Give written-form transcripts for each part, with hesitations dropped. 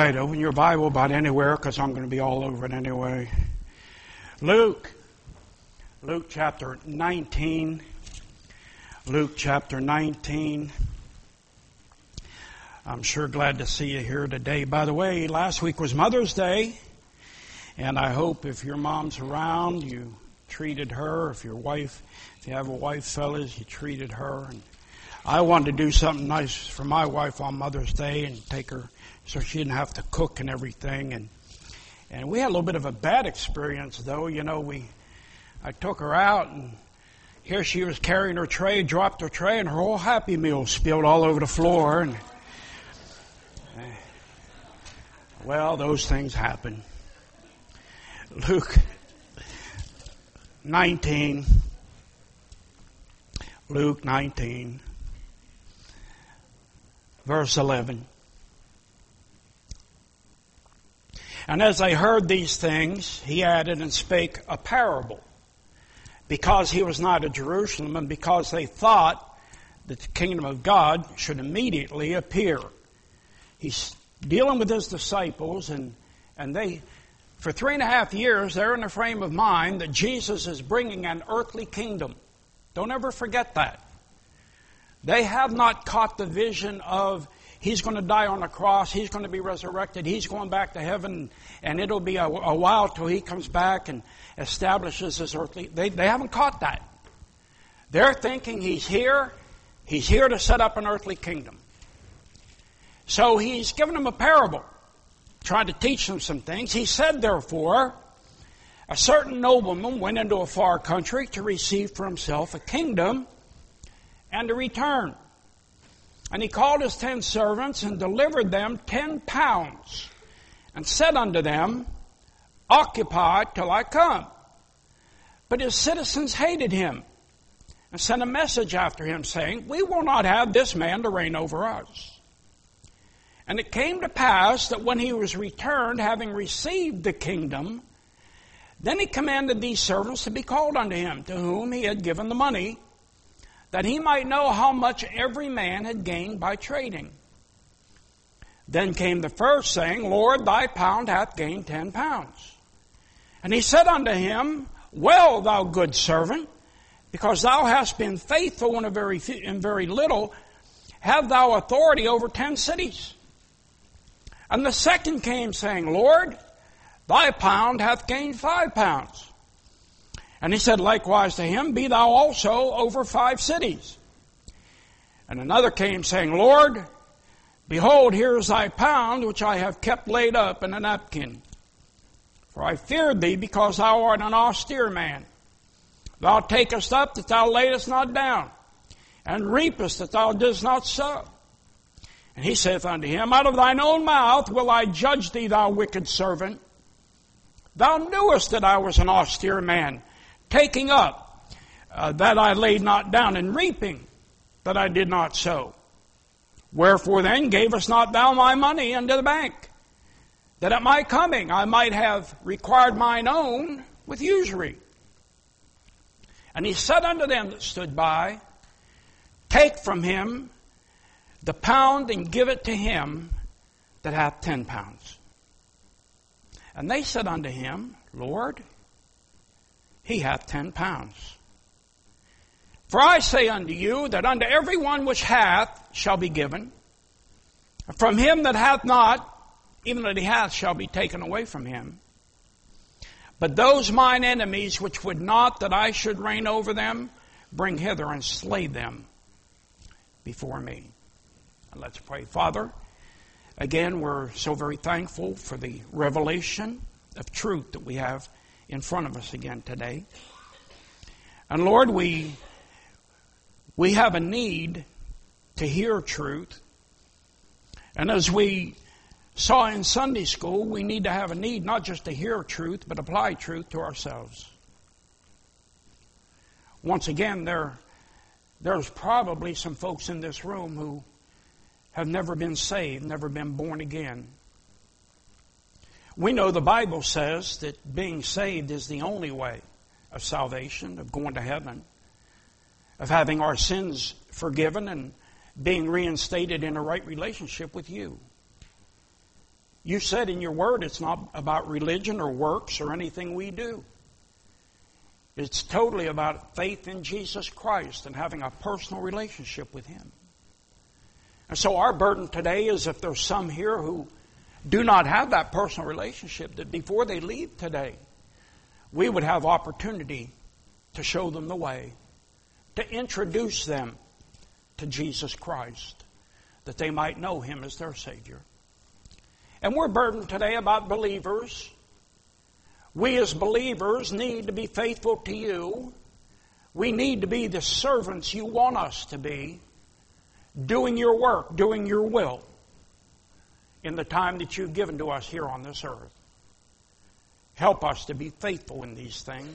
right, open your Bible about anywhere because I'm going to be all over it anyway. Luke chapter 19. Luke chapter 19. I'm sure glad to see you here today. By the way, last week was Mother's Day, and I hope if your mom's around, you treated her. If you have a wife, fellas, you treated her. And I wanted to do something nice for my wife on Mother's Day and take her so she didn't have to cook and everything. And we had a little bit of a bad experience, though. You know, I took her out, and here she was carrying her tray, dropped her tray, and her whole Happy Meal spilled all over the floor. And well, those things happen. Luke 19. Luke 19, verse 11. And as they heard these things, he added and spake a parable, because he was not at Jerusalem, and because they thought that the kingdom of God should immediately appear. He's dealing with his disciples, and they, for 3.5 years, they're in a frame of mind that Jesus is bringing an earthly kingdom. Don't ever forget that. They have not caught the vision of He's going to die on the cross, He's going to be resurrected, He's going back to heaven, and it'll be a while till He comes back and establishes His earthly... They haven't caught that. They're thinking He's here to set up an earthly kingdom. So He's given them a parable, trying to teach them some things. He said, therefore, a certain nobleman went into a far country to receive for himself a kingdom and to return. And he called his 10 servants and delivered them 10 pounds and said unto them, Occupy till I come. But his citizens hated him and sent a message after him, saying, We will not have this man to reign over us. And it came to pass that when he was returned, having received the kingdom, then he commanded these servants to be called unto him, to whom he had given the money, that he might know how much every man had gained by trading. Then came the first, saying, Lord, thy pound hath gained 10 pounds. And he said unto him, Well, thou good servant, because thou hast been faithful in very little, have thou authority over 10 cities. And the second came, saying, Lord, thy pound hath gained 5 pounds. And he said likewise to him, Be thou also over 5 cities. And another came, saying, Lord, behold, here is thy pound, which I have kept laid up in a napkin. For I feared thee, because thou art an austere man. Thou takest up that thou layest not down, and reapest that thou didst not sow. And he saith unto him, Out of thine own mouth will I judge thee, thou wicked servant. Thou knewest that I was an austere man, taking up that I laid not down, and reaping that I did not sow. Wherefore then gavest not thou my money unto the bank, that at my coming I might have required mine own with usury? And he said unto them that stood by, Take from him the pound, and give it to him that hath 10 pounds. And they said unto him, Lord, he hath 10 pounds. For I say unto you, that unto every one which hath shall be given, and from him that hath not, even that he hath shall be taken away from him. But those mine enemies which would not that I should reign over them, bring hither and slay them before me. And let's pray. Father, again, we're so very thankful for the revelation of truth that we have in front of us again today. And Lord, we have a need to hear truth. And as we saw in Sunday school, we need to have a need not just to hear truth, but apply truth to ourselves. Once again, there's probably some folks in this room who have never been saved, never been born again. We know the Bible says that being saved is the only way of salvation, of going to heaven, of having our sins forgiven and being reinstated in a right relationship with you. You said in your word it's not about religion or works or anything we do. It's totally about faith in Jesus Christ and having a personal relationship with Him. And so our burden today is if there's some here who do not have that personal relationship, that before they leave today, we would have opportunity to show them the way, to introduce them to Jesus Christ, that they might know Him as their Savior. And we're burdened today about believers. We as believers need to be faithful to you. We need to be the servants you want us to be, doing your work, doing your will in the time that you've given to us here on this earth. Help us to be faithful in these things.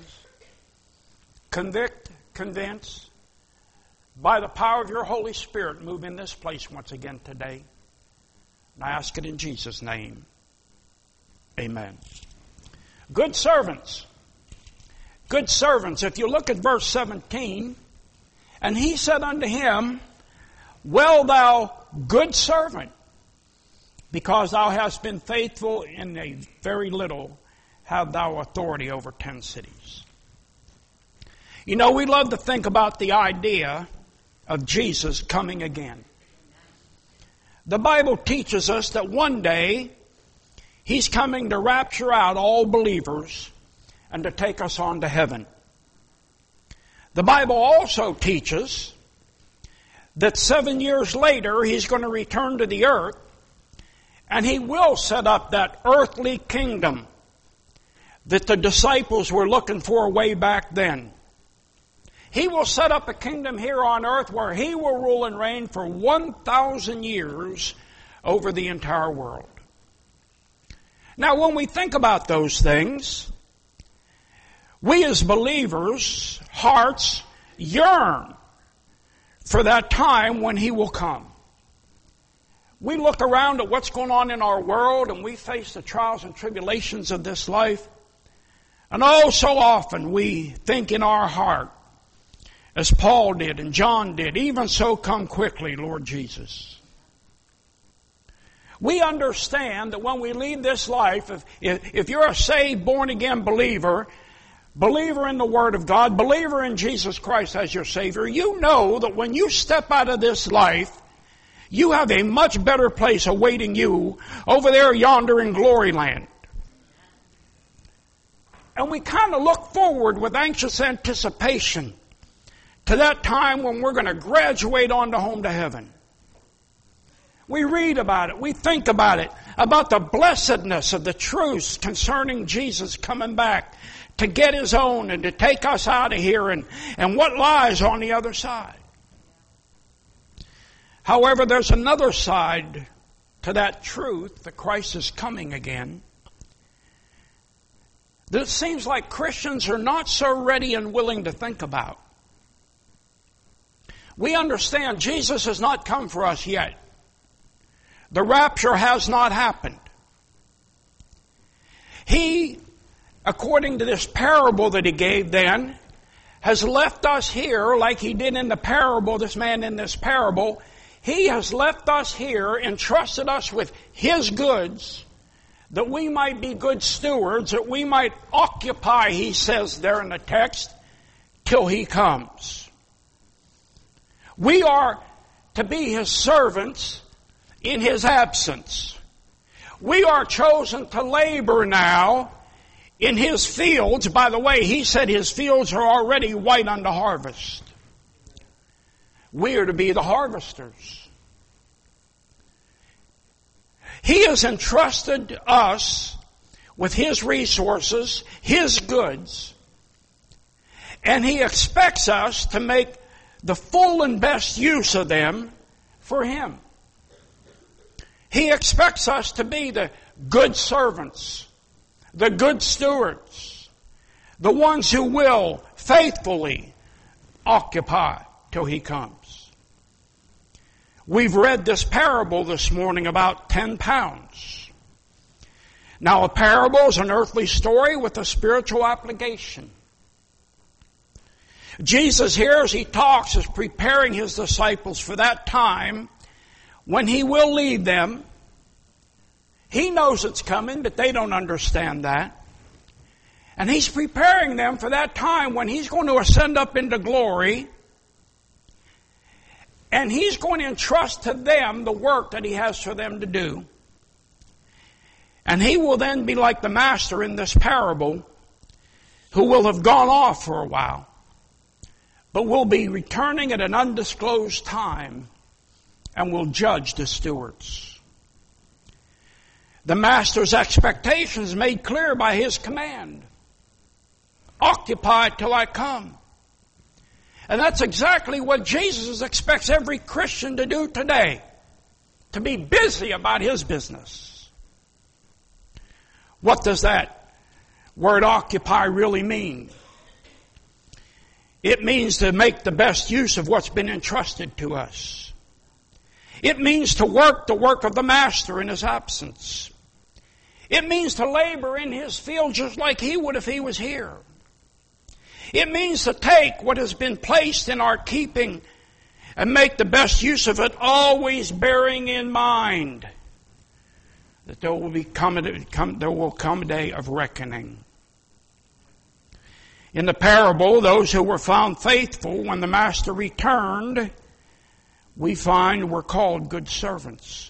Convict, convince. By the power of your Holy Spirit, move in this place once again today. And I ask it in Jesus' name. Amen. Good servants. Good servants. If you look at verse 17, and he said unto him, Well, thou good servant, because thou hast been faithful in a very little, have thou authority over 10 cities. You know, we love to think about the idea of Jesus coming again. The Bible teaches us that one day He's coming to rapture out all believers and to take us on to heaven. The Bible also teaches that 7 years later He's going to return to the earth and He will set up that earthly kingdom that the disciples were looking for way back then. He will set up a kingdom here on earth where He will rule and reign for 1,000 years over the entire world. Now, when we think about those things, we as believers' hearts yearn for that time when He will come. We look around at what's going on in our world and we face the trials and tribulations of this life. And oh, so often we think in our heart, as Paul did and John did, even so come quickly, Lord Jesus. We understand that when we leave this life, if you're a saved, born-again believer in the Word of God, believer in Jesus Christ as your Savior, you know that when you step out of this life, you have a much better place awaiting you over there yonder in glory land. And we kind of look forward with anxious anticipation to that time when we're going to graduate on to home to heaven. We read about it, we think about it, about the blessedness of the truths concerning Jesus coming back to get His own and to take us out of here and what lies on the other side. However, there's another side to that truth that Christ is coming again that it seems like Christians are not so ready and willing to think about. We understand Jesus has not come for us yet. The rapture has not happened. He, according to this parable that He gave then, has left us here like He did in the parable, this man in this parable. He has left us here, entrusted us with His goods, that we might be good stewards, that we might occupy, He says there in the text, till He comes. We are to be His servants in His absence. We are chosen to labor now in His fields. By the way, He said His fields are already white unto harvest. We are to be the harvesters. He has entrusted us with His resources, His goods, and He expects us to make the full and best use of them for Him. He expects us to be the good servants, the good stewards, the ones who will faithfully occupy till He comes. We've read this parable this morning about 10 pounds. Now, a parable is an earthly story with a spiritual application. Jesus here, as He talks, is preparing His disciples for that time when He will leave them He knows it's coming, but they don't understand that. And He's preparing them for that time when He's going to ascend up into glory. And He's going to entrust to them the work that He has for them to do. And He will then be like the master in this parable, who will have gone off for a while, but will be returning at an undisclosed time and will judge the stewards. The master's expectations made clear by His command. Occupy till I come. And that's exactly what Jesus expects every Christian to do today. To be busy about His business. What does that word occupy really mean? It means to make the best use of what's been entrusted to us. It means to work the work of the master in His absence. It means to labor in His field just like He would if He was here. It means to take what has been placed in our keeping and make the best use of it, always bearing in mind that there will come a day of reckoning. In the parable, those who were found faithful when the master returned, we find were called good servants.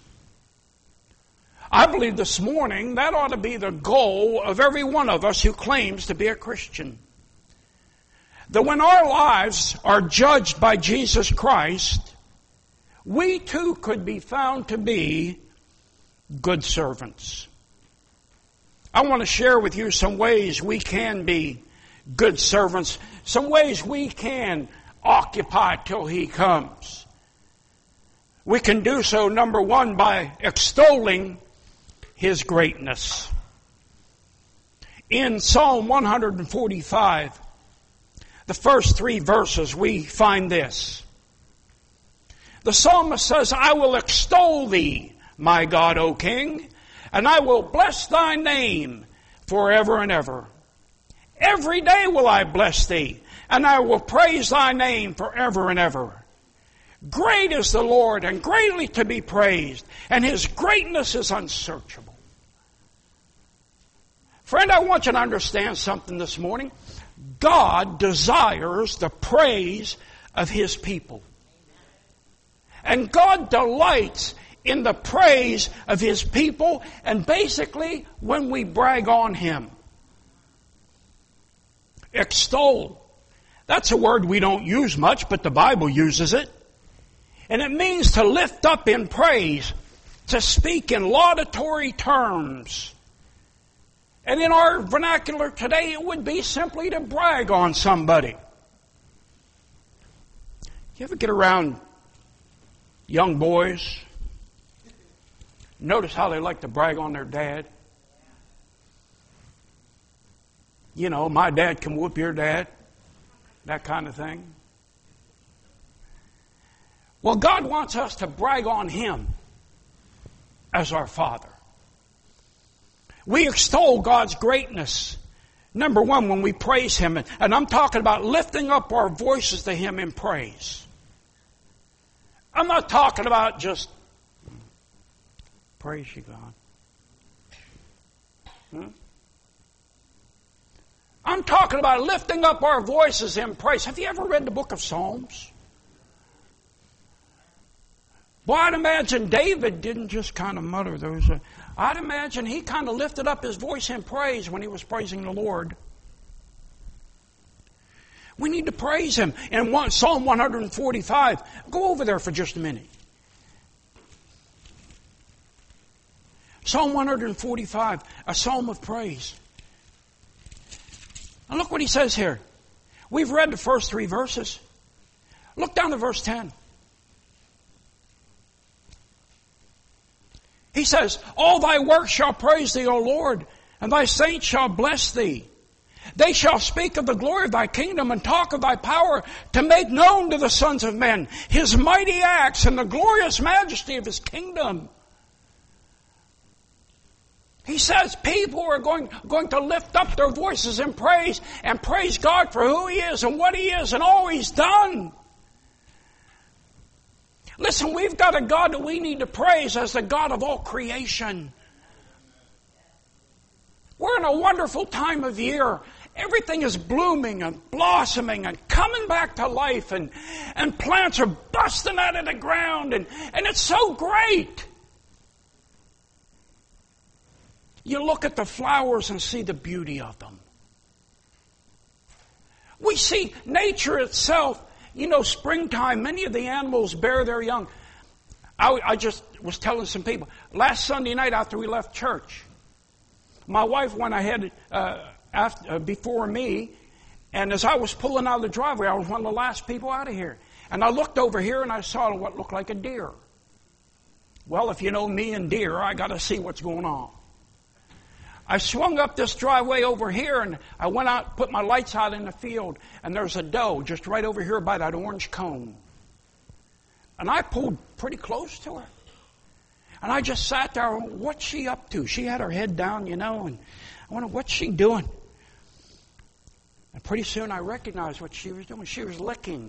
I believe this morning that ought to be the goal of every one of us who claims to be a Christian. That when our lives are judged by Jesus Christ, we too could be found to be good servants. I want to share with you some ways we can be good servants, some ways we can occupy till He comes. We can do so, number one, by extolling His greatness. In Psalm 145, the first 3 verses, we find this. The psalmist says, I will extol Thee, my God, O King, and I will bless Thy name forever and ever. Every day will I bless Thee, and I will praise Thy name forever and ever. Great is the Lord, and greatly to be praised, and His greatness is unsearchable. Friend, I want you to understand something this morning. God desires the praise of His people. And God delights in the praise of His people, and basically when we brag on Him. Extol. That's a word we don't use much, but the Bible uses it. And it means to lift up in praise, to speak in laudatory terms. And in our vernacular today, it would be simply to brag on somebody. You ever get around young boys? Notice how they like to brag on their dad? You know, my dad can whoop your dad. That kind of thing. Well, God wants us to brag on Him as our Father. We extol God's greatness. Number one, when we praise Him. And I'm talking about lifting up our voices to Him in praise. I'm not talking about just praise You, God. I'm talking about lifting up our voices in praise. Have you ever read the book of Psalms? Boy, I'd imagine David didn't just kind of mutter those. I'd imagine he kind of lifted up his voice in praise when he was praising the Lord. We need to praise Him. In Psalm 145, go over there for just a minute. Psalm 145, a psalm of praise. And look what he says here. We've read the first 3 verses. Look down to verse 10. He says, all Thy works shall praise Thee, O Lord, and Thy saints shall bless Thee. They shall speak of the glory of Thy kingdom and talk of Thy power to make known to the sons of men His mighty acts and the glorious majesty of His kingdom. He says people are going to lift up their voices in praise and praise God for who He is and what He is and all He's done. Listen, we've got a God that we need to praise as the God of all creation. We're in a wonderful time of year. Everything is blooming and blossoming and coming back to life, and plants are busting out of the ground, and it's so great. You look at the flowers and see the beauty of them. We see nature itself. You know, springtime, many of the animals bear their young. I just was telling some people, last Sunday night after we left church, my wife went ahead before me, and as I was pulling out of the driveway, I was one of the last people out of here. And I looked over here and I saw what looked like a deer. Well, if you know me and deer, I got to see what's going on. I swung up this driveway over here, and I went out, put my lights out in the field, and there's a doe just right over here by that orange cone. And I pulled pretty close to her. And I just sat there, what's she up to? She had her head down, you know, and I wondered, what's she doing? And pretty soon I recognized what she was doing. She was licking.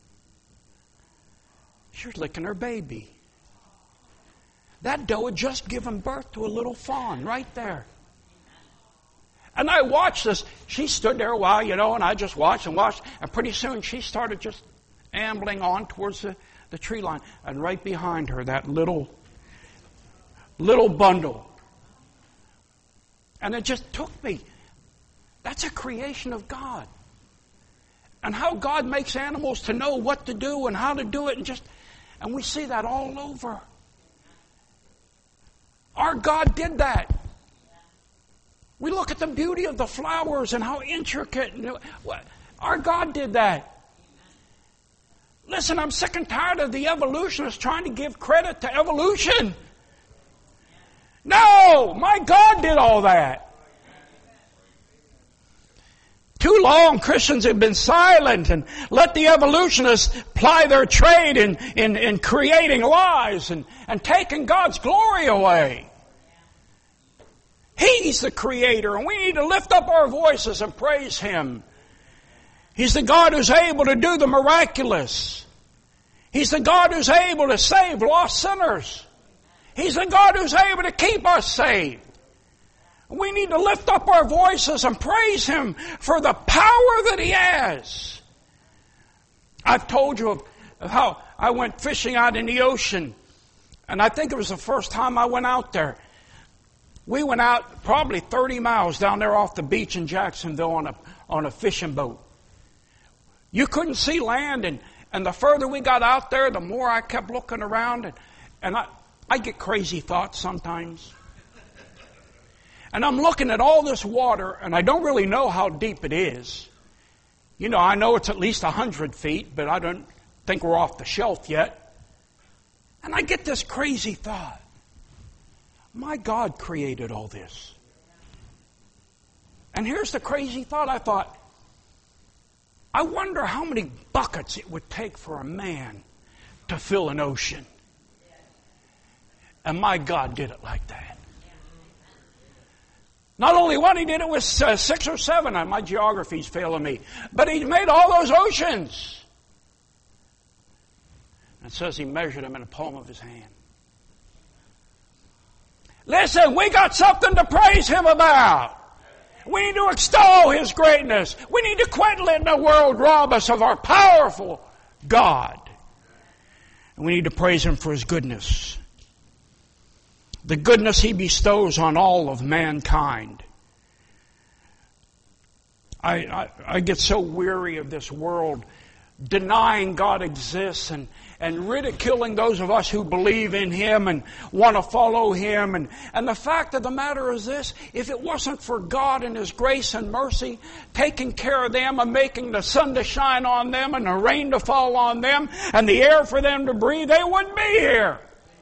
She was licking her baby. That doe had just given birth to a little fawn right there. And I watched this. She stood there a while, you know, and I just watched and watched. And pretty soon she started just ambling on towards the tree line. And right behind her, that little bundle. And it just took me. That's a creation of God. And how God makes animals to know what to do and how to do it. And we see that all over. Our God did that. We look at the beauty of the flowers and how intricate. Our God did that. Listen, I'm sick and tired of the evolutionists trying to give credit to evolution. No, my God did all that. Too long Christians have been silent and let the evolutionists ply their trade in creating lies and taking God's glory away. He's the Creator, and we need to lift up our voices and praise Him. He's the God who's able to do the miraculous. He's the God who's able to save lost sinners. He's the God who's able to keep us saved. We need to lift up our voices and praise Him for the power that He has. I've told you of how I went fishing out in the ocean, and I think it was the first time I went out there. We went out probably 30 miles down there off the beach in Jacksonville on a fishing boat. You couldn't see land, and the further we got out there, the more I kept looking around, and I get crazy thoughts sometimes. And I'm looking at all this water, and I don't really know how deep it is. You know, I know it's at least 100 feet, but I don't think we're off the shelf yet. And I get this crazy thought. My God created all this. And here's the crazy thought. I thought, I wonder how many buckets it would take for a man to fill an ocean. And my God did it like that. Not only one, He did it with 6 or 7. My geography's failing me. But He made all those oceans. And it says He measured them in the palm of His hand. Listen, we got something to praise Him about. We need to extol His greatness. We need to quit letting the world rob us of our powerful God. And we need to praise Him for His goodness. The goodness He bestows on all of mankind. I get so weary of this world denying God exists and ridiculing those of us who believe in Him and want to follow Him. And the fact of the matter is this: if it wasn't for God and His grace and mercy taking care of them and making the sun to shine on them and the rain to fall on them and the air for them to breathe, they wouldn't be here.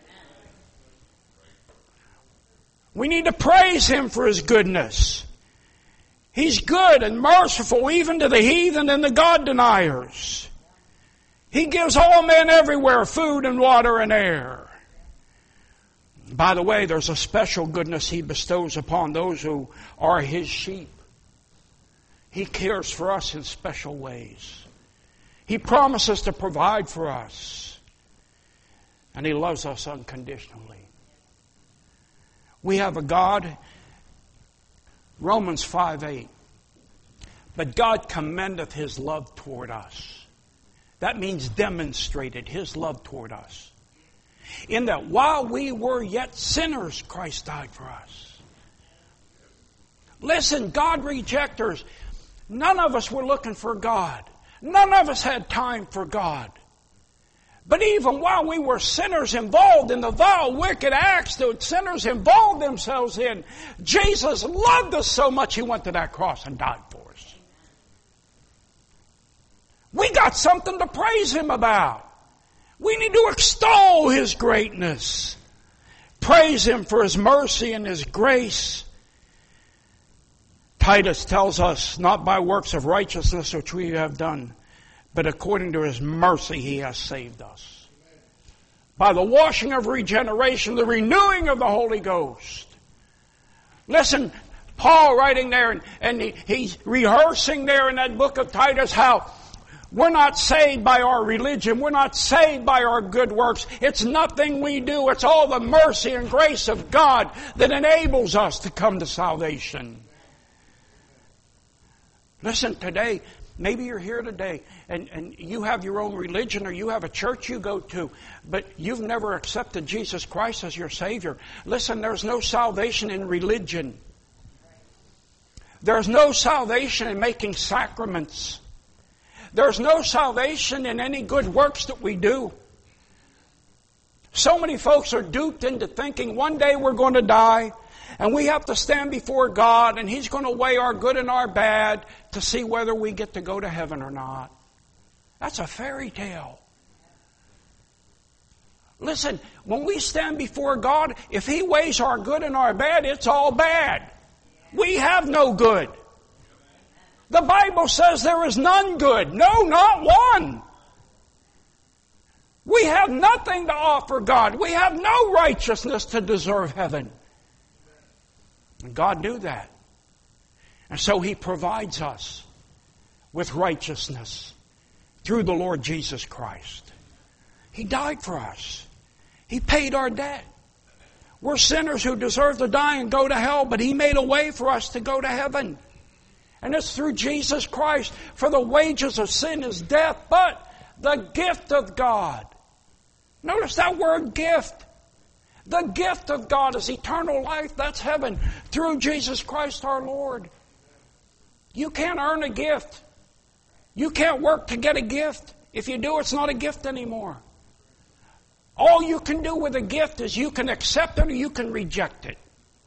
We need to praise Him for His goodness. He's good and merciful even to the heathen and the God deniers. He gives all men everywhere food and water and air. By the way, there's a special goodness He bestows upon those who are His sheep. He cares for us in special ways. He promises to provide for us. And He loves us unconditionally. We have a God Romans 5:8. But God commendeth His love toward us. That means demonstrated His love toward us. In that while we were yet sinners, Christ died for us. Listen, God rejectors, none of us were looking for God. None of us had time for God. But even while we were sinners involved in the vile, wicked acts that sinners involved themselves in, Jesus loved us so much He went to that cross and died for us. We got something to praise Him about. We need to extol His greatness. Praise Him for His mercy and His grace. Titus tells us, not by works of righteousness which we have done, but according to His mercy He has saved us. By the washing of regeneration, the renewing of the Holy Ghost. Listen, Paul writing there, and he's rehearsing there in that book of Titus how we're not saved by our religion. We're not saved by our good works. It's nothing we do. It's all the mercy and grace of God that enables us to come to salvation. Listen, today, maybe you're here today and you have your own religion or you have a church you go to, but you've never accepted Jesus Christ as your Savior. Listen, there's no salvation in religion. There's no salvation in making sacraments. There's no salvation in any good works that we do. So many folks are duped into thinking one day we're going to die and we have to stand before God and He's going to weigh our good and our bad to see whether we get to go to heaven or not. That's a fairy tale. Listen, when we stand before God, if He weighs our good and our bad, it's all bad. We have no good. The Bible says there is none good. No, not one. We have nothing to offer God. We have no righteousness to deserve heaven. And God knew that. And so He provides us with righteousness through the Lord Jesus Christ. He died for us. He paid our debt. We're sinners who deserve to die and go to hell, but He made a way for us to go to heaven. And it's through Jesus Christ. For the wages of sin is death, but the gift of God. Notice that word gift. The gift of God is eternal life. That's heaven. Through Jesus Christ our Lord. You can't earn a gift. You can't work to get a gift. If you do, it's not a gift anymore. All you can do with a gift is you can accept it or you can reject it.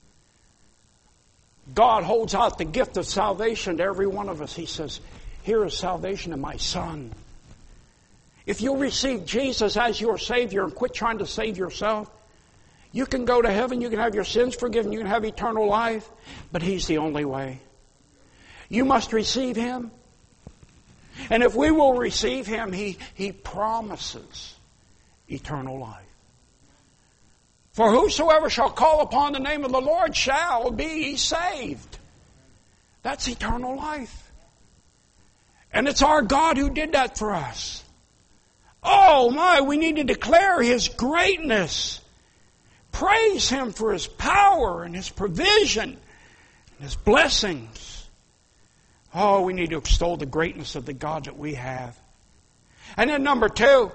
God holds out the gift of salvation to every one of us. He says, here is salvation in my Son. If you'll receive Jesus as your Savior and quit trying to save yourself, you can go to heaven, you can have your sins forgiven, you can have eternal life, but He's the only way. You must receive Him. And if we will receive Him, He promises eternal life. For whosoever shall call upon the name of the Lord shall be saved. That's eternal life. And it's our God who did that for us. Oh my, we need to declare His greatness. Praise Him for His power and His provision and His blessings. Oh, we need to extol the greatness of the God that we have. And then number 2,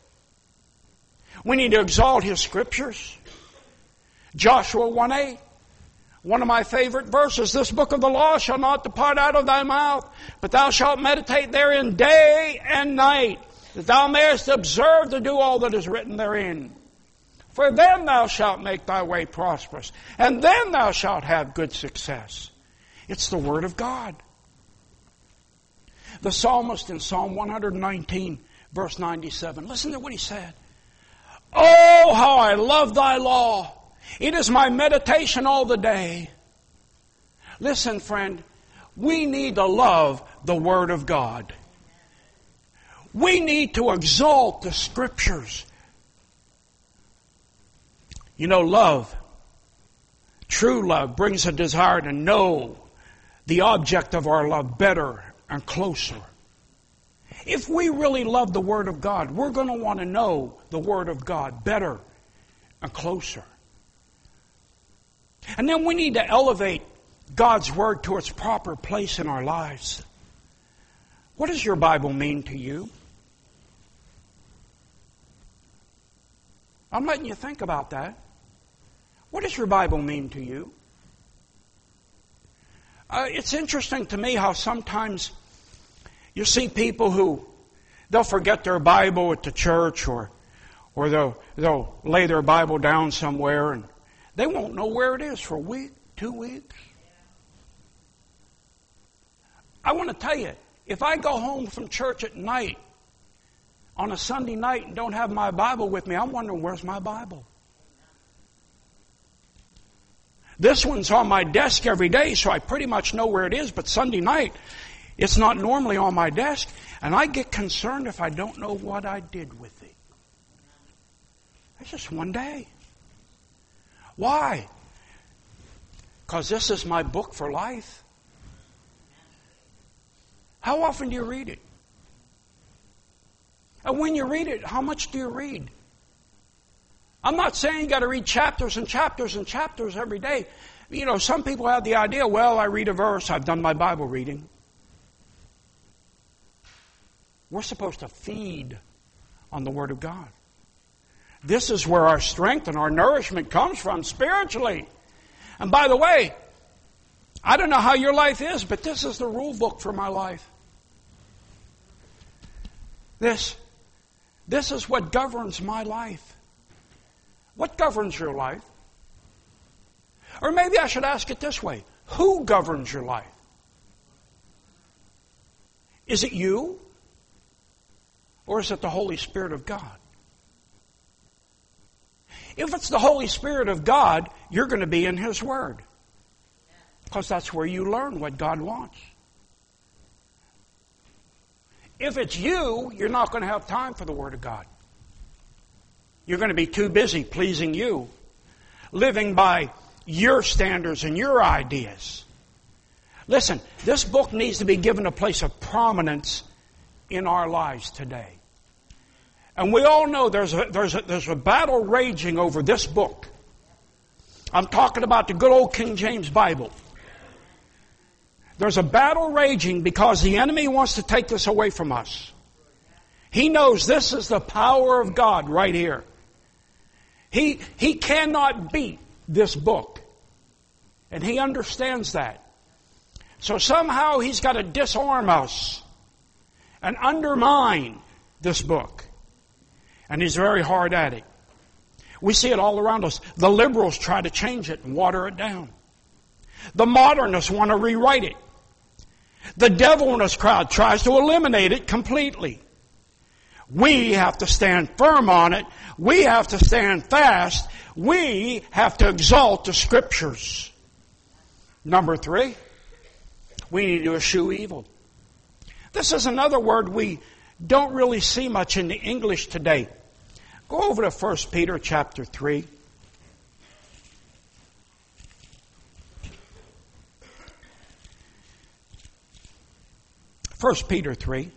we need to exalt His Scriptures. Joshua 1:8, one of my favorite verses. This book of the law shall not depart out of thy mouth, but thou shalt meditate therein day and night, that thou mayest observe to do all that is written therein. For then thou shalt make thy way prosperous, and then thou shalt have good success. It's the Word of God. The psalmist in Psalm 119, verse 97, listen to what he said. Oh, how I love thy law. It is my meditation all the day. Listen, friend, we need to love the Word of God. We need to exalt the Scriptures. You know, love, true love, brings a desire to know the object of our love better and closer. If we really love the Word of God, we're going to want to know the Word of God better and closer. And then we need to elevate God's Word to its proper place in our lives. What does your Bible mean to you? I'm letting you think about that. What does your Bible mean to you? It's interesting to me how sometimes you see people who they'll forget their Bible at the church, or they'll lay their Bible down somewhere and they won't know where it is for a week, 2 weeks. I want to tell you, if I go home from church at night on a Sunday night and don't have my Bible with me, I'm wondering, where's my Bible? This one's on my desk every day, so I pretty much know where it is, but Sunday night, it's not normally on my desk, and I get concerned if I don't know what I did with it. It's just one day. Why? Because this is my book for life. How often do you read it? And when you read it, how much do you read? I'm not saying you got to read chapters and chapters and chapters every day. You know, some people have the idea, well, I read a verse, I've done my Bible reading. We're supposed to feed on the Word of God. This is where our strength and our nourishment comes from spiritually. And by the way, I don't know how your life is, but this is the rule book for my life. This is what governs my life. What governs your life? Or maybe I should ask it this way. Who governs your life? Is it you? Or is it the Holy Spirit of God? If it's the Holy Spirit of God, you're going to be in His Word. Because that's where you learn what God wants. If it's you, you're not going to have time for the Word of God. You're going to be too busy pleasing you, living by your standards and your ideas. Listen, this book needs to be given a place of prominence in our lives today. And we all know there's a battle raging over this book. I'm talking about the good old King James Bible. There's a battle raging because the enemy wants to take this away from us. He knows this is the power of God right here. He cannot beat this book. And he understands that. So somehow he's got to disarm us and undermine this book. And he's very hard at it. We see it all around us. The liberals try to change it and water it down. The modernists want to rewrite it. The devil in this crowd tries to eliminate it completely. We have to stand firm on it. We have to stand fast. We have to exalt the Scriptures. Number 3, we need to eschew evil. This is another word we don't really see much in the English today. Go over to 1 Peter chapter 3. First Peter 3.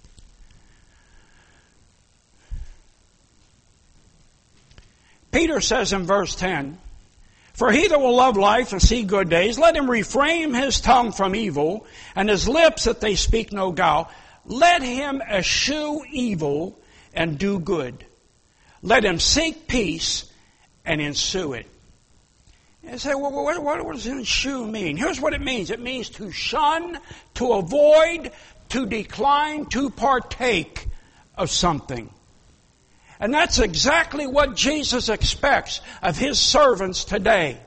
Peter says in verse 10, "For he that will love life and see good days, let him refrain his tongue from evil, and his lips that they speak no guile. Let him eschew evil and do good. Let him seek peace and ensue it." You say, well, what does ensue mean? Here's what it means. It means to shun, to avoid, to decline, to partake of something. And that's exactly what Jesus expects of His servants today.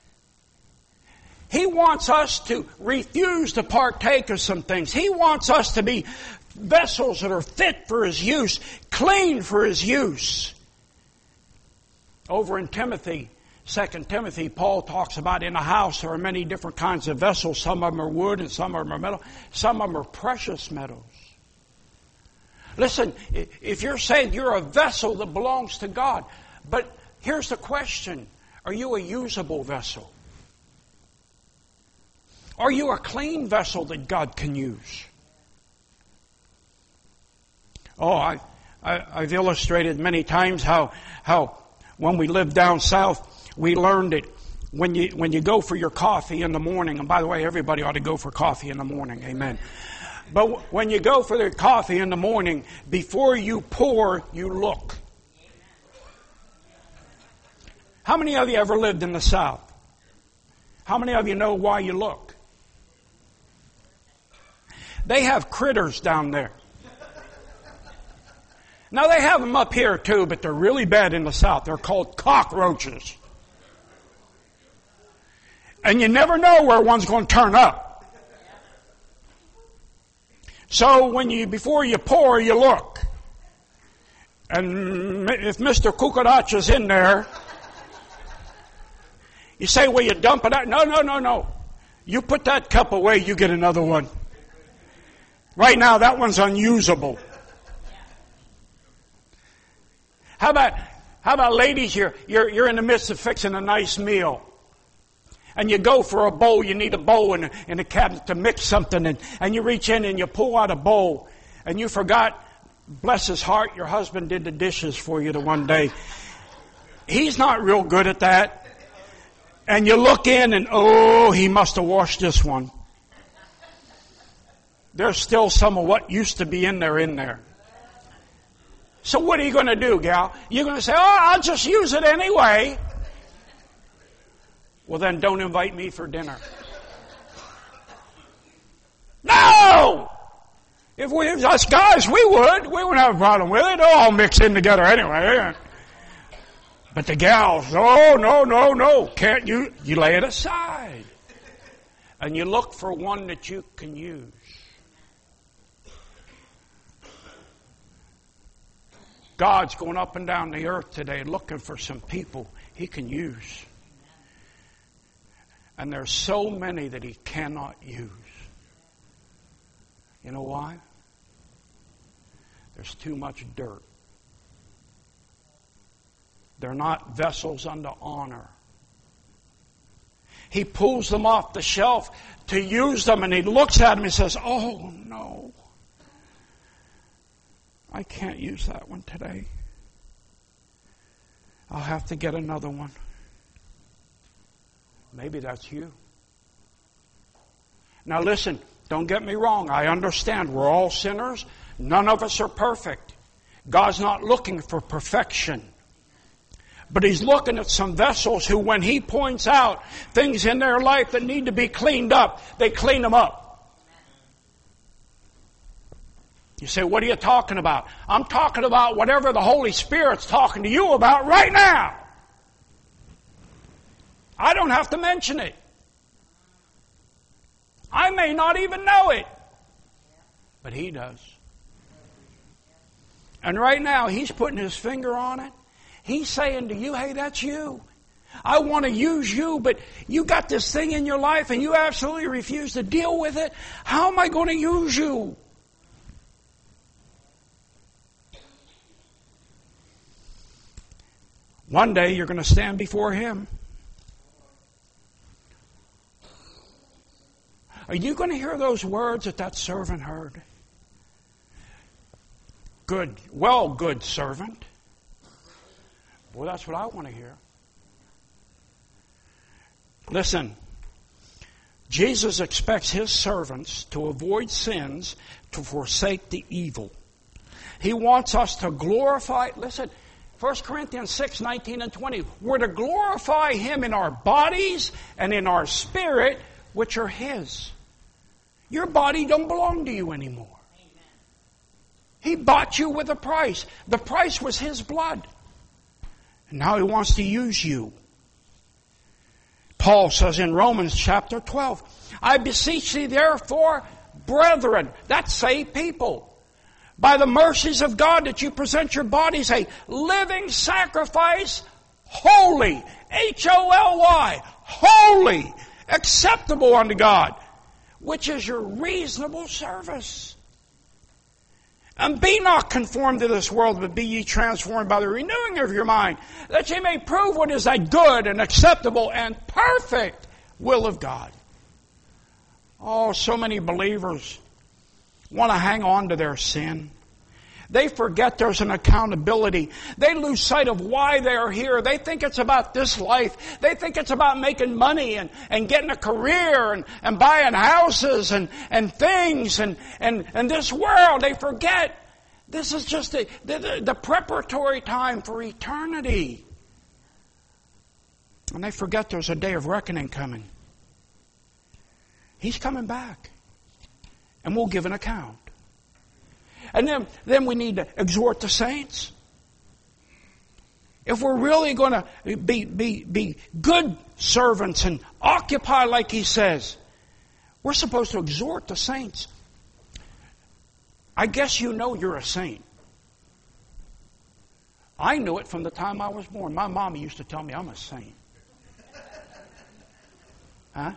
He wants us to refuse to partake of some things. He wants us to be vessels that are fit for His use, clean for His use. Over in Timothy, 2 Timothy, Paul talks about in a house there are many different kinds of vessels. Some of them are wood and some of them are metal. Some of them are precious metals. Listen, if you're saying you're a vessel that belongs to God, but here's the question. Are you a usable vessel? Are you a clean vessel that God can use? Oh, I've illustrated many times how when we lived down south, we learned that when you go for your coffee in the morning, and by the way, everybody ought to go for coffee in the morning, amen. But when you go for the coffee in the morning, before you pour, you look. How many of you ever lived in the South? How many of you know why you look? They have critters down there. Now they have them up here too, but they're really bad in the South. They're called cockroaches. And you never know where one's going to turn up. So before you pour, you look. And if Mr. Cucaracha is in there, you say, well, you dump it out. No. You put that cup away, you get another one. Right now, that one's unusable. How about ladies, you're in the midst of fixing a nice meal. And you go for a bowl, you need a bowl in a cabinet to mix something, and you reach in and you pull out a bowl, and you forgot, bless his heart, your husband did the dishes for you the one day. He's not real good at that. And you look in and, oh, he must have washed this one. There's still some of what used to be in there. So what are you going to do, gal? You're going to say, oh, I'll just use it anyway. Well, then don't invite me for dinner. No! If us guys, we wouldn't have a problem with it. They'll all mix in together anyway. But the gals, oh, no. Can't you? You lay it aside. And you look for one that you can use. God's going up and down the earth today looking for some people He can use. And there's so many that He cannot use. You know why? There's too much dirt. They're not vessels unto honor. He pulls them off the shelf to use them, and He looks at them and says, oh, no. I can't use that one today. I'll have to get another one. Maybe that's you. Now listen, don't get me wrong. I understand we're all sinners. None of us are perfect. God's not looking for perfection. But He's looking at some vessels who, when He points out things in their life that need to be cleaned up, they clean them up. You say, what are you talking about? I'm talking about whatever the Holy Spirit's talking to you about right now. I don't have to mention it. I may not even know it. But He does. And right now, He's putting His finger on it. He's saying to you, hey, that's you. I want to use you, but you got this thing in your life and you absolutely refuse to deal with it. How am I going to use you? One day you're going to stand before Him. Are you going to hear those words that servant heard? Good servant. Well, that's what I want to hear. Listen, Jesus expects His servants to avoid sins, to forsake the evil. He wants us to glorify, listen, 1 Corinthians 6, 19 and 20. We're to glorify Him in our bodies and in our spirit, which are His. Your body don't belong to you anymore. Amen. He bought you with a price. The price was His blood. And now He wants to use you. Paul says in Romans chapter 12, I beseech thee therefore, brethren, that's saved people, by the mercies of God, that you present your bodies a living sacrifice, holy, H-O-L-Y, holy, acceptable unto God, which is your reasonable service. And be not conformed to this world, but be ye transformed by the renewing of your mind, that ye may prove what is that good and acceptable and perfect will of God. Oh, so many believers want to hang on to their sin. They forget there's an accountability. They lose sight of why they're here. They think it's about this life. They think it's about making money and getting a career and buying houses and things and this world. They forget this is just the preparatory time for eternity. And they forget there's a day of reckoning coming. He's coming back. And we'll give an account. And then we need to exhort the saints. If we're really going to be good servants and occupy like he says, we're supposed to exhort the saints. I guess you know you're a saint. I knew it from the time I was born. My mama used to tell me I'm a saint. Huh?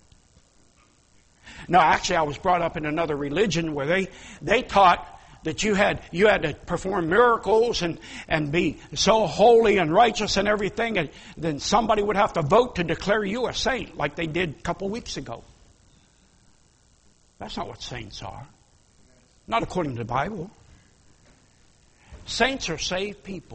No, actually I was brought up in another religion where they taught that you had to perform miracles and be so holy and righteous and everything, and then somebody would have to vote to declare you a saint, like they did a couple weeks ago. That's not what saints are. Not according to the Bible. Saints are saved people.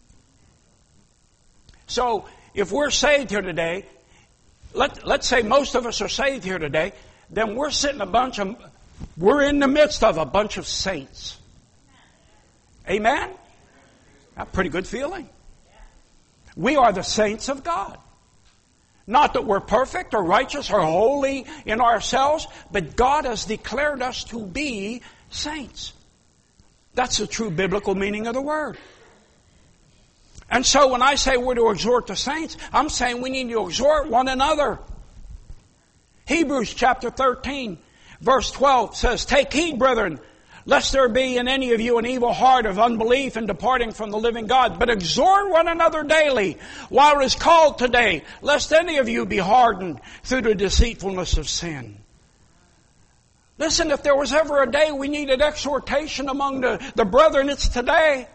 So, if we're saved here today, let's say most of us are saved here today, then we're in the midst of a bunch of saints. Amen? A pretty good feeling. We are the saints of God. Not that we're perfect or righteous or holy in ourselves, but God has declared us to be saints. That's the true biblical meaning of the word. And so when I say we're to exhort the saints, I'm saying we need to exhort one another. Hebrews chapter 13, verse 12 says, "Take heed, brethren, lest there be in any of you an evil heart of unbelief in departing from the living God. But exhort one another daily, while it is called today, lest any of you be hardened through the deceitfulness of sin." Listen, if there was ever a day we needed exhortation among the brethren, it's today.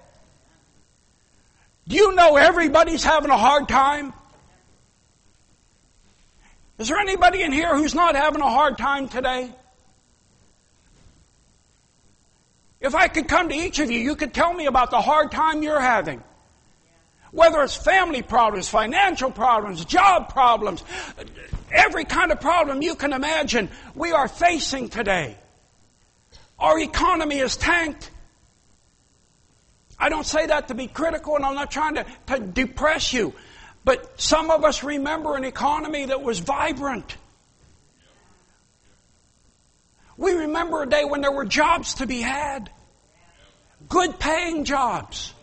Do you know everybody's having a hard time? Is there anybody in here who's not having a hard time today? If I could come to each of you, you could tell me about the hard time you're having. Whether it's family problems, financial problems, job problems, every kind of problem you can imagine we are facing today. Our economy is tanked. I don't say that to be critical, and I'm not trying to depress you. But some of us remember an economy that was vibrant. We remember a day when there were jobs to be had. Good paying jobs.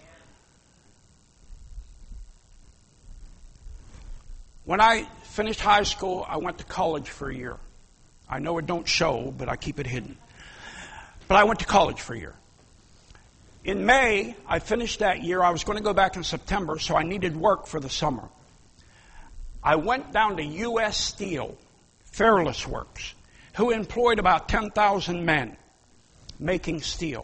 When I finished high school, I went to college for a year. I know it don't show, but I keep it hidden. But I went to college for a year. In May, I finished that year. I was going to go back in September, so I needed work for the summer. I went down to U.S. Steel, Fairless Works, who employed about 10,000 men making steel.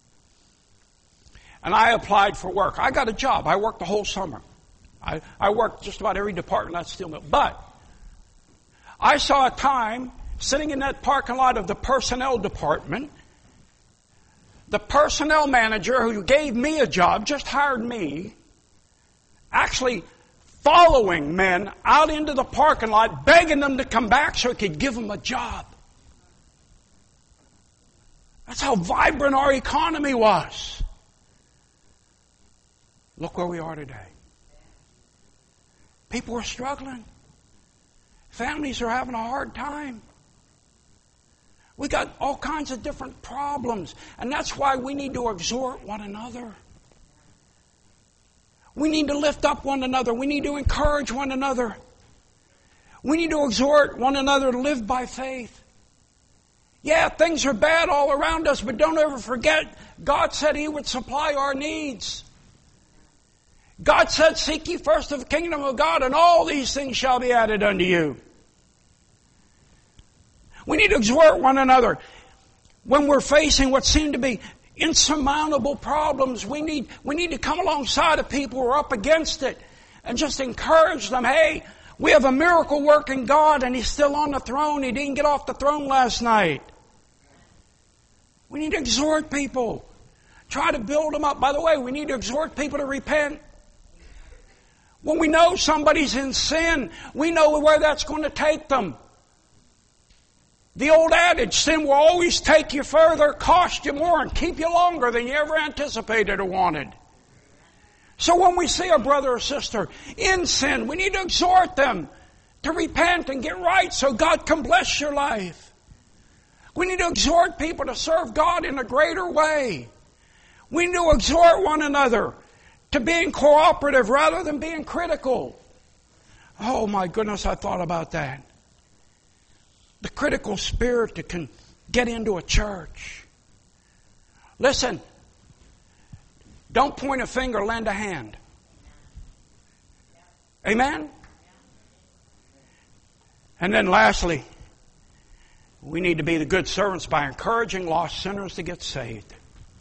And I applied for work. I got a job. I worked the whole summer. I worked just about every department of that steel mill. But I saw a time sitting in that parking lot of the personnel department. The personnel manager who gave me a job, just hired me, actually following men out into the parking lot, begging them to come back so he could give them a job. That's how vibrant our economy was. Look where we are today. People are struggling. Families are having a hard time. We got all kinds of different problems. And that's why we need to exhort one another. We need to lift up one another. We need to encourage one another. We need to exhort one another to live by faith. Yeah, things are bad all around us, but don't ever forget, God said He would supply our needs. God said, "Seek ye first the kingdom of God, and all these things shall be added unto you." We need to exhort one another. When we're facing what seem to be insurmountable problems, we need to come alongside of people who are up against it and just encourage them. Hey, we have a miracle working God, and He's still on the throne. He didn't get off the throne last night. We need to exhort people Try to build them up. By the way, we need to exhort people to repent. When we know somebody's in sin, we know where that's going to take them. The old adage, sin will always take you further, cost you more, and keep you longer than you ever anticipated or wanted. So when we see a brother or sister in sin, we need to exhort them to repent and get right so God can bless your life. We need to exhort people to serve God in a greater way. We need to exhort one another to being cooperative rather than being critical. Oh my goodness, I thought about that. The critical spirit that can get into a church. Listen, don't point a finger, lend a hand. Amen? And then lastly, we need to be the good servants by encouraging lost sinners to get saved.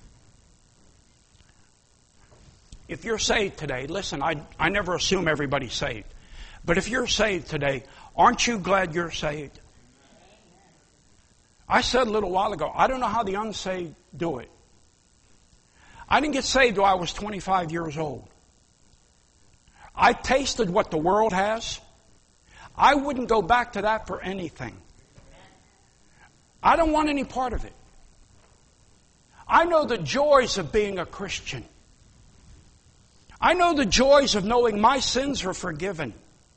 If you're saved today, listen, I never assume everybody's saved. But if you're saved today, aren't you glad you're saved? I said a little while ago, I don't know how the unsaved do it. I didn't get saved till I was 25 years old. I tasted what the world has. I wouldn't go back to that for anything. I don't want any part of it. I know the joys of being a Christian. I know the joys of knowing my sins are forgiven.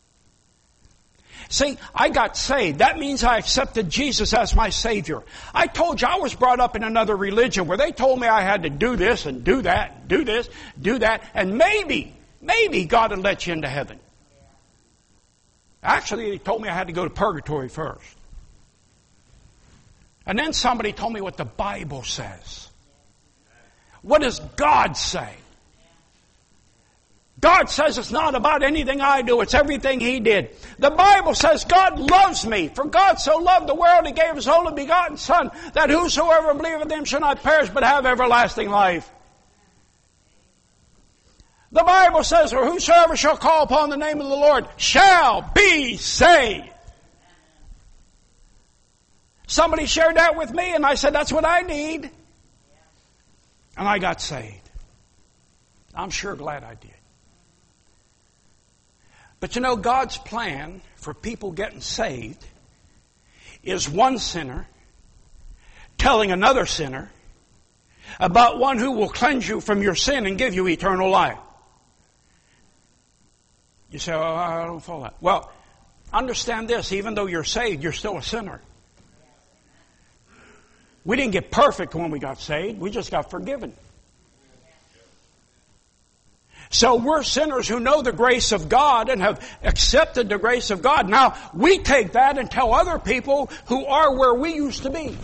See, I got saved. That means I accepted Jesus as my Savior. I told you I was brought up in another religion where they told me I had to do this and do that, do this, do that, and maybe God would let you into heaven. Actually, they told me I had to go to purgatory first. And then somebody told me what the Bible says. What does God say? God says it's not about anything I do, it's everything He did. The Bible says God loves me. For God so loved the world, He gave His only begotten Son, that whosoever believeth in Him shall not perish, but have everlasting life. The Bible says, for whosoever shall call upon the name of the Lord shall be saved. Somebody shared that with me, and I said, that's what I need. And I got saved. I'm sure glad I did. But you know, God's plan for people getting saved is one sinner telling another sinner about one who will cleanse you from your sin and give you eternal life. You say, oh, I don't follow that. Well, understand this, even though you're saved, you're still a sinner. We didn't get perfect when we got saved, we just got forgiven. So we're sinners who know the grace of God and have accepted the grace of God. Now, we take that and tell other people who are where we used to be.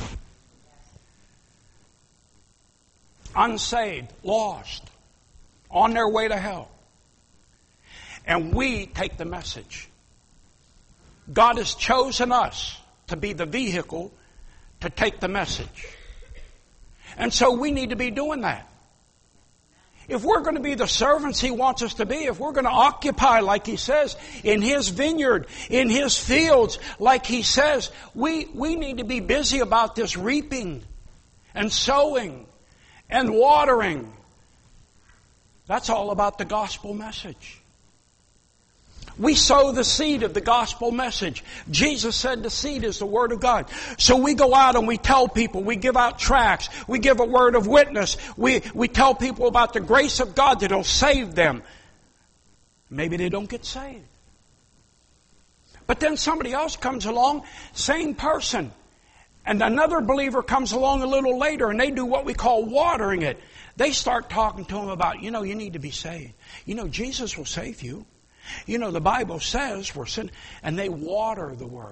Unsaved, lost, on their way to hell. And we take the message. God has chosen us to be the vehicle to take the message. And so we need to be doing that. If we're going to be the servants He wants us to be, if we're going to occupy, like He says, in His vineyard, in His fields, like He says, we need to be busy about this reaping and sowing and watering. That's all about the gospel message. We sow the seed of the gospel message. Jesus said the seed is the Word of God. So we go out and we tell people, we give out tracts, we give a word of witness, we tell people about the grace of God that will save them. Maybe they don't get saved. But then somebody else comes along, same person, and another believer comes along a little later and they do what we call watering it. They start talking to them about, you need to be saved. Jesus will save you. The Bible says we're sin, and they water the Word.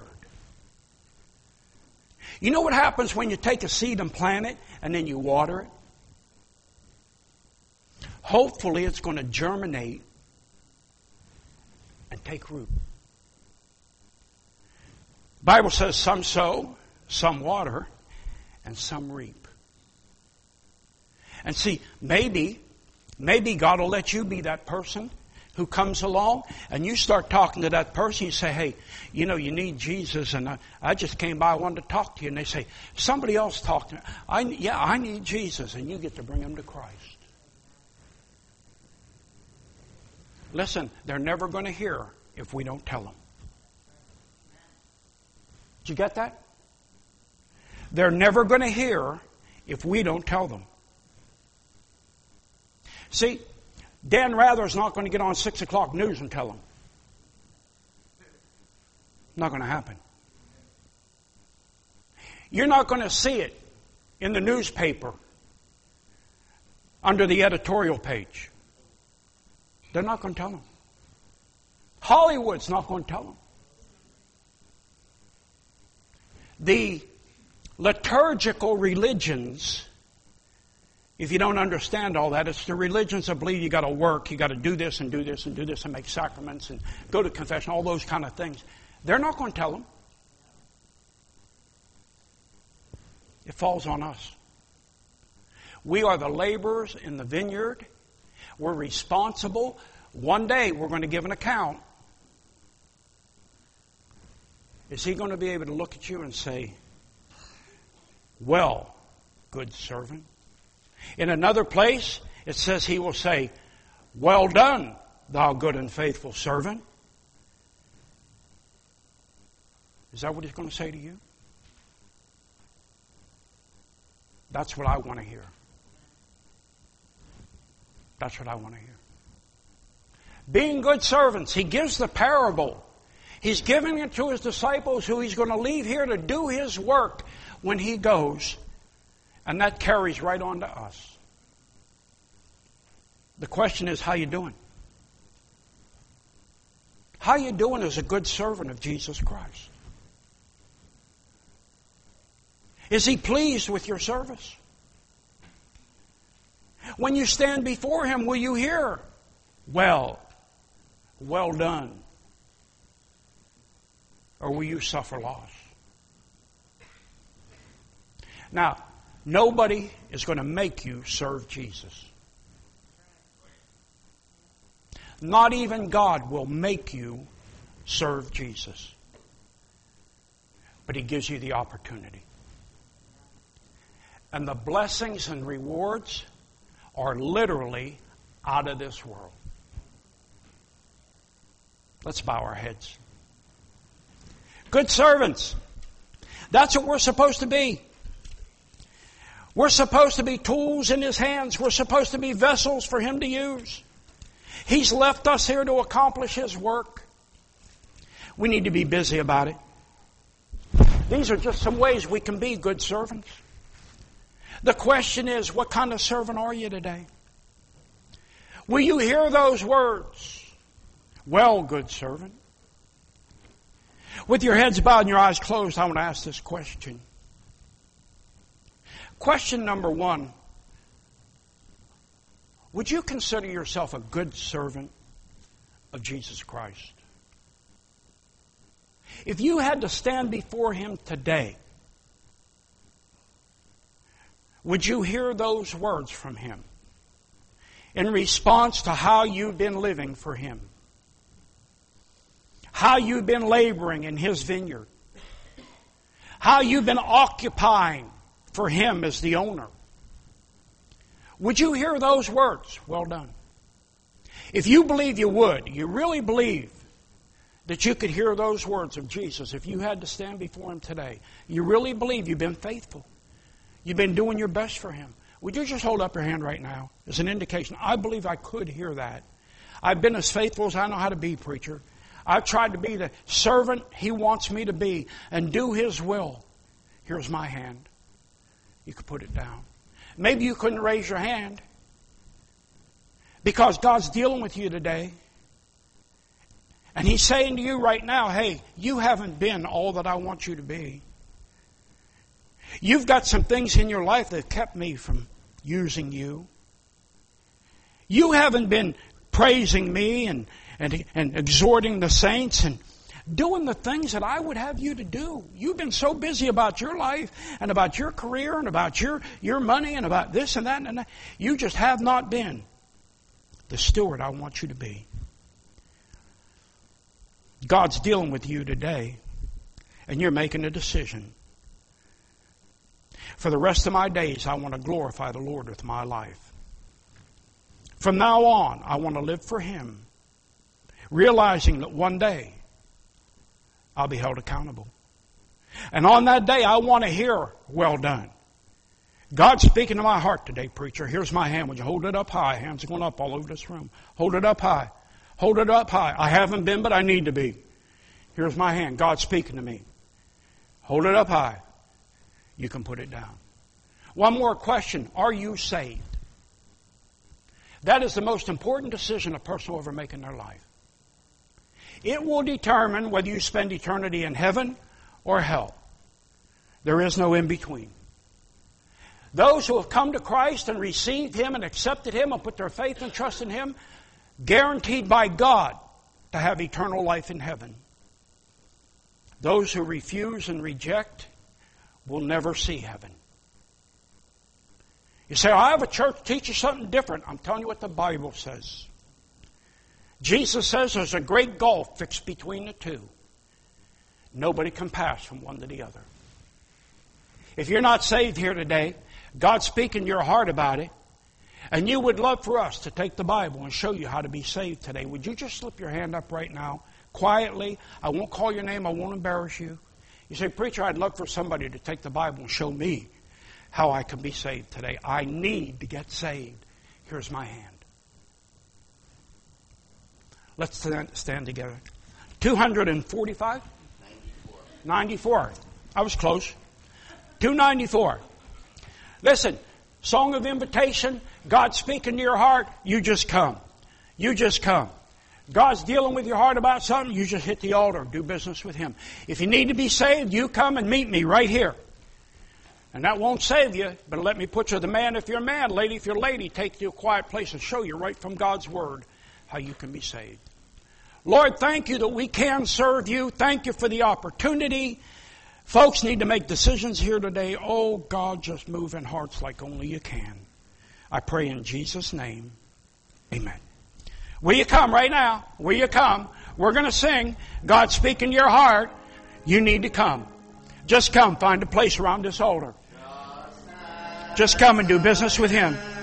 You know what happens when you take a seed and plant it, and then you water it? Hopefully it's going to germinate and take root. The Bible says some sow, some water, and some reap. And see, maybe God will let you be that person who comes along, and you start talking to that person, you say, hey, you know, you need Jesus, and I just came by, I wanted to talk to you. And they say, somebody else talked to me. I need Jesus, and you get to bring them to Christ. Listen, they're never going to hear if we don't tell them. Did you get that? They're never going to hear if we don't tell them. See, Dan Rather's not going to get on 6 o'clock news and tell them. Not going to happen. You're not going to see it in the newspaper under the editorial page. They're not going to tell them. Hollywood's not going to tell them. The liturgical religions, if you don't understand all that, it's the religions that believe you got to work, you got to do this and do this and do this and make sacraments and go to confession, all those kind of things. They're not going to tell them. It falls on us. We are the laborers in the vineyard. We're responsible. One day we're going to give an account. Is he going to be able to look at you and say, well, good servant? In another place, it says he will say, well done, thou good and faithful servant. Is that what he's going to say to you? That's what I want to hear. That's what I want to hear. Being good servants, he gives the parable. He's giving it to his disciples who he's going to leave here to do his work when he goes. And that carries right on to us. The question is, how you doing? How you doing as a good servant of Jesus Christ? Is he pleased with your service? When you stand before him, will you hear, well done? Or will you suffer loss? Now, nobody is going to make you serve Jesus. Not even God will make you serve Jesus. But he gives you the opportunity. And the blessings and rewards are literally out of this world. Let's bow our heads. Good servants. That's what we're supposed to be. We're supposed to be tools in his hands. We're supposed to be vessels for him to use. He's left us here to accomplish his work. We need to be busy about it. These are just some ways we can be good servants. The question is, what kind of servant are you today? Will you hear those words? Well, good servant. With your heads bowed and your eyes closed, I want to ask this question. Question number one. Would you consider yourself a good servant of Jesus Christ? If you had to stand before him today, would you hear those words from him in response to how you've been living for him? How you've been laboring in his vineyard? How you've been occupying for him as the owner? Would you hear those words? Well done. If you believe you would, you really believe that you could hear those words of Jesus if you had to stand before him today, you really believe you've been faithful. You've been doing your best for him. Would you just hold up your hand right now as an indication? I believe I could hear that. I've been as faithful as I know how to be, preacher. I've tried to be the servant he wants me to be and do his will. Here's my hand. You could put it down. Maybe you couldn't raise your hand because God's dealing with you today. And he's saying to you right now, hey, you haven't been all that I want you to be. You've got some things in your life that have kept me from using you. You haven't been praising me and exhorting the saints and doing the things that I would have you to do. You've been so busy about your life and about your career and about your money and about this and that and that. You just have not been the steward I want you to be. God's dealing with you today, and you're making a decision. For the rest of my days, I want to glorify the Lord with my life. From now on, I want to live for Him, realizing that one day I'll be held accountable. And on that day, I want to hear, well done. God's speaking to my heart today, preacher. Here's my hand. Would you hold it up high? Hands are going up all over this room. Hold it up high. Hold it up high. I haven't been, but I need to be. Here's my hand. God's speaking to me. Hold it up high. You can put it down. One more question. Are you saved? That is the most important decision a person will ever make in their life. It will determine whether you spend eternity in heaven or hell. There is no in between. Those who have come to Christ and received Him and accepted Him and put their faith and trust in Him, guaranteed by God to have eternal life in heaven. Those who refuse and reject will never see heaven. You say, I have a church teaches something different. I'm telling you what the Bible says. Jesus says there's a great gulf fixed between the two. Nobody can pass from one to the other. If you're not saved here today, God's speaking to your heart about it, and you would love for us to take the Bible and show you how to be saved today, would you just slip your hand up right now, quietly? I won't call your name. I won't embarrass you. You say, preacher, I'd love for somebody to take the Bible and show me how I can be saved today. I need to get saved. Here's my hand. Let's stand together. 245? 94. I was close. 294. Listen, song of invitation. God's speaking to your heart. You just come. You just come. God's dealing with your heart about something. You just hit the altar. Do business with Him. If you need to be saved, you come and meet me right here. And that won't save you, but let me put you the man if you're a man, lady if you're a lady, take you to a quiet place and show you right from God's Word how you can be saved. Lord, thank you that we can serve you. Thank you for the opportunity. Folks need to make decisions here today. Oh, God, just move in hearts like only you can. I pray in Jesus' name. Amen. Will you come right now? Will you come? We're going to sing. God's speaking to your heart. You need to come. Just come. Find a place around this altar. Just come and do business with Him.